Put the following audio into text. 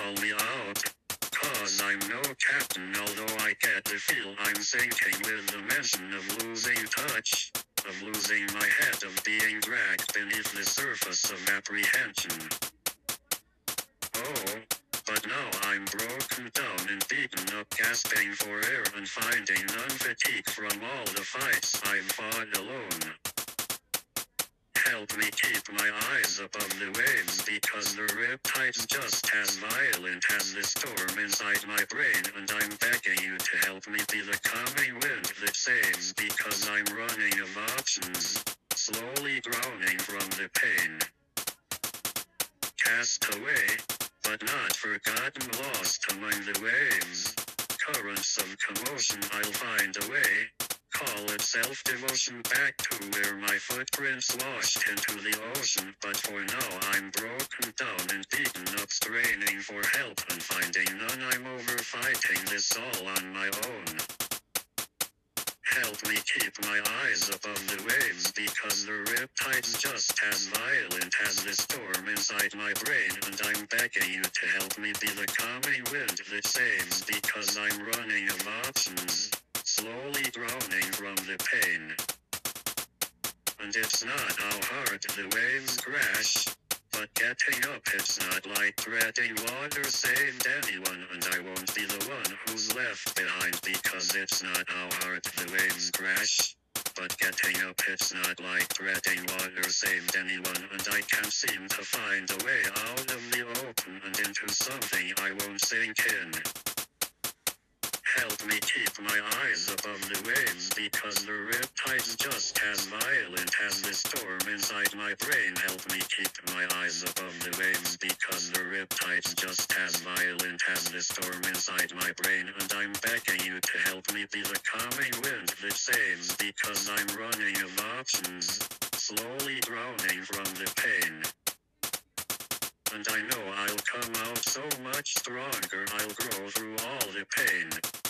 call me out. 'Cause I'm no captain, although I get the feel I'm sinking with the mention of losing touch. Of losing my head, of being dragged beneath the surface of apprehension. Oh, but now I'm broken down and beaten up, gasping for air and finding none fatigue from all the fights I've fought alone. Help me keep my eyes above the waves, because the riptide's just as violent as the storm inside my brain, and I'm begging you to help me be the calming wind that saves, because I'm running of options, slowly drowning from the pain. Cast away, but not forgotten, lost among the waves. Currents of commotion, I'll find a way. Call it self-devotion, back to where my footprints washed into the ocean. But for now I'm broken down and beaten up, straining for help and finding none. I'm over fighting this all on my own. Help me keep my eyes above the waves, because the riptide's just as violent as the storm inside my brain, and I'm begging you to help me be the calming wind that saves, because I'm running of options, slowly drowning from the pain. And it's not how hard the waves crash, but getting up, it's not like treading water saved anyone, and I won't be the one who's left behind, because it's not how hard the waves crash, but getting up, it's not like treading water saved anyone, and I can't seem to find a way out of the open and into something I won't sink in. Help me keep my eyes above the waves, because the riptide's just as violent as the storm inside my brain. Help me keep my eyes above the waves, because the riptide's just as violent as the storm inside my brain, and I'm begging you to help me be the calming wind that saves, because I'm running of options, slowly drowning from the pain. And I know I'll come out so much stronger, I'll grow through all the pain.